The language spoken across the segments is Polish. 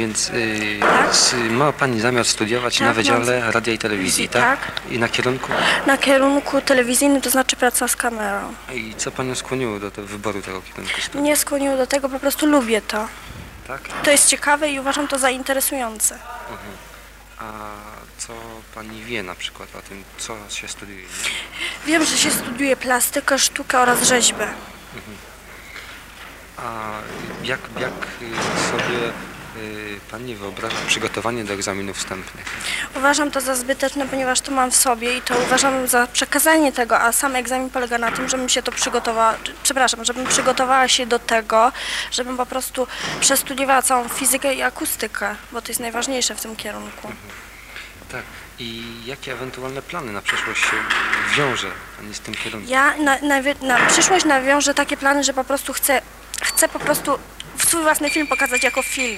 Więc Tak. ma Pani zamiar studiować Tak, na Wydziale mam. Radia i Telewizji, tak? Tak. I na kierunku? Na kierunku telewizyjnym, to znaczy praca z kamerą. I co Panią skłoniło do wyboru tego kierunku studiów? Mnie skłoniło do tego, po prostu lubię to. Tak? To jest ciekawe i uważam to za interesujące. A co Pani wie na przykład o tym, co się studiuje? Nie? Wiem, że się studiuje plastykę, sztukę oraz rzeźbę. A jak sobie Pani wyobraża przygotowanie do egzaminów wstępnych? Uważam to za zbyteczne, ponieważ to mam w sobie i to uważam za przekazanie tego, a sam egzamin polega na tym, żebym się to przygotowała, żebym przygotowała się do tego, żebym po prostu przestudiowała całą fizykę i akustykę, bo to jest najważniejsze w tym kierunku. Tak. I jakie ewentualne plany na przyszłość się wiąże Pani z tym kierunkiem? Ja na przyszłość nawiążę takie plany, że po prostu chcę po prostu swój własny film pokazać jako film.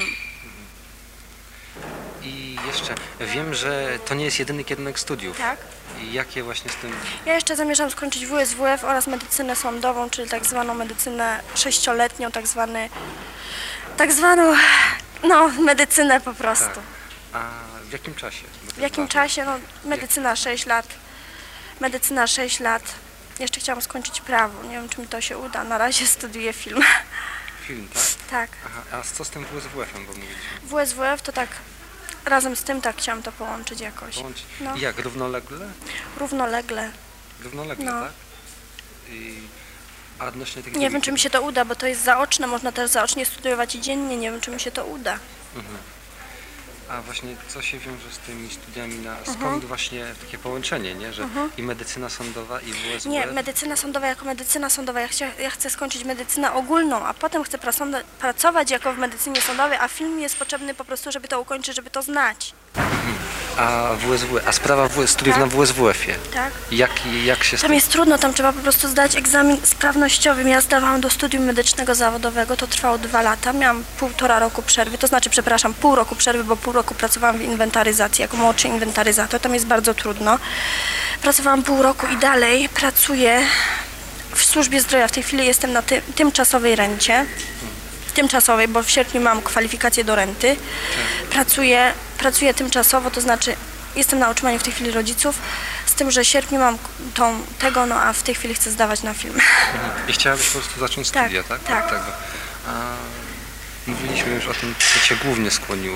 I jeszcze wiem, że to nie jest jedyny kierunek studiów. Tak. I jakie właśnie z tym... Ja jeszcze zamierzam skończyć WSWF oraz medycynę sądową, czyli tak zwaną medycynę 6-letnią, tak zwaną, no, medycynę po prostu. Tak. A w jakim czasie? W jakim czasie? No, medycyna 6 lat. Medycyna 6 lat. Jeszcze chciałam skończyć prawo. Nie wiem, czy mi to się uda. Na razie studiuję film. Film, tak? Tak. Aha, a co z tym WSWF-em, bo mówiliśmy? WSWF to tak, razem z tym tak chciałam to połączyć jakoś. Połączyć. No. I jak, równolegle? Równolegle. Równolegle, No. tak? A odnośnie tych Nie wiem, czy mi się to uda, bo to jest zaoczne. Można też zaocznie studiować i dziennie. Nie wiem, czy mi się to uda. A właśnie co się wiąże z tymi studiami skąd właśnie takie połączenie, nie? Że i medycyna sądowa i WSWF? Nie, medycyna sądowa jako medycyna sądowa. Ja chcę skończyć medycynę ogólną, a potem chcę pracować jako w medycynie sądowej, a film jest potrzebny po prostu, żeby to ukończyć, żeby to znać. A sprawa studiów Tak. na WSWF-ie? Tak? Jak się... Tam jest trudno, tam trzeba po prostu zdać egzamin sprawnościowy. Ja zdawałam do studium medycznego zawodowego, to trwało 2 lata. Miałam 1,5 roku przerwy, to znaczy, przepraszam, pół roku przerwy, bo pół roku pracowałam w inwentaryzacji, jako młodszy inwentaryzator. Tam jest bardzo trudno. Pracowałam pół roku i dalej pracuję w służbie zdrowia. W tej chwili jestem na tymczasowej rencie. Tymczasowej, bo w sierpniu mam kwalifikację do renty. Pracuję tymczasowo, to znaczy jestem na utrzymaniu w tej chwili rodziców, z tym, że w sierpniu mam no a w tej chwili chcę zdawać na film. I chciałabyś po prostu zacząć Tak, studia, tak? tak. Od tego. Mówiliśmy już o tym, co Cię głównie skłoniło.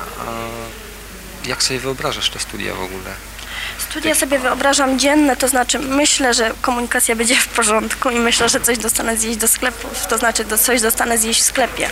Jak sobie wyobrażasz te studia w ogóle? Studia sobie wyobrażam dzienne, to znaczy myślę, że komunikacja będzie w porządku i myślę, że coś dostanę zjeść do sklepu, to znaczy coś dostanę zjeść w sklepie.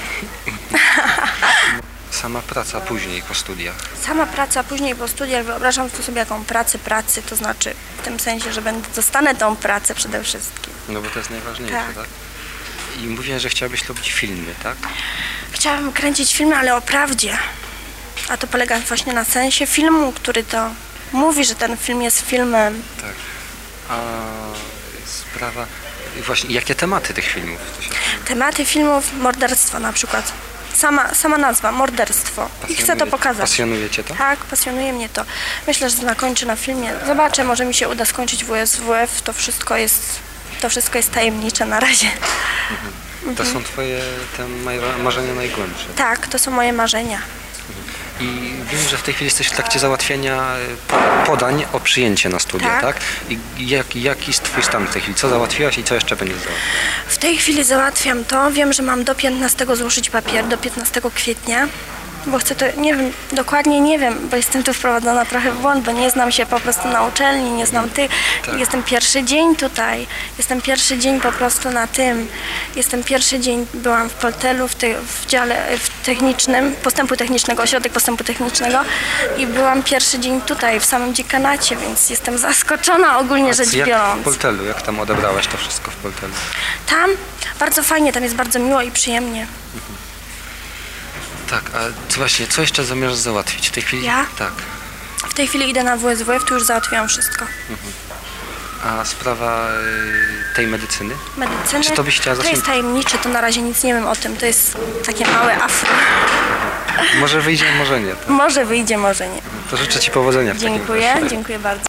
Sama praca później po studiach. Sama praca później po studiach wyobrażam to sobie jaką pracy, to znaczy w tym sensie, że dostanę tą pracę przede wszystkim. No bo to jest najważniejsze, Tak. tak? I mówię, że chciałabyś robić filmy, tak? Chciałabym kręcić filmy, ale o prawdzie. A to polega właśnie na sensie filmu, który to mówi, że ten film jest filmem. Tak. A sprawa... Właśnie, jakie tematy tych filmów? Tematy filmów, morderstwo na przykład. Sama nazwa, morderstwo. I chcę to pokazać. Pasjonuje Cię to? Tak, pasjonuje mnie to. Myślę, że zakończę na filmie. Zobaczę, może mi się uda skończyć WSWF. To wszystko jest tajemnicze na razie. To są Twoje marzenia najgłębsze. Tak, to są moje marzenia. I wiem, że w tej chwili jesteś w trakcie załatwiania podań o przyjęcie na studia, Tak. tak? I jaki jest Twój stan w tej chwili? Co załatwiłaś i co jeszcze będziesz załatwiać? W tej chwili załatwiam to. Wiem, że mam do 15 złożyć papier, do 15 kwietnia. Bo chcę to, dokładnie nie wiem, bo jestem tu wprowadzona trochę w błąd, bo nie znam się po prostu na uczelni, nie znam tych. Tak. Jestem pierwszy dzień tutaj, jestem pierwszy dzień po prostu na tym. Jestem pierwszy dzień, byłam w Poltelu, w dziale technicznym, postępu technicznego, ośrodek postępu technicznego i byłam pierwszy dzień tutaj, w samym dziekanacie, więc jestem zaskoczona ogólnie rzecz Jak w biorąc. Poltelu, jak tam odebrałaś to wszystko w Poltelu? Tam bardzo fajnie, tam jest bardzo miło i przyjemnie. Tak, a co jeszcze zamierzasz załatwić w tej chwili? Ja? Tak. W tej chwili idę na WSWF, tu już załatwiłam wszystko. A sprawa tej medycyny? Medycyny, Czy to byś chciała to zacząć? jest tajemnicze, to na razie nic nie wiem o tym, to jest takie małe afro. Może wyjdzie, może nie. Tak? Może wyjdzie, może nie. To życzę Ci powodzenia w takim Dziękuję, razie. dziękuję bardzo.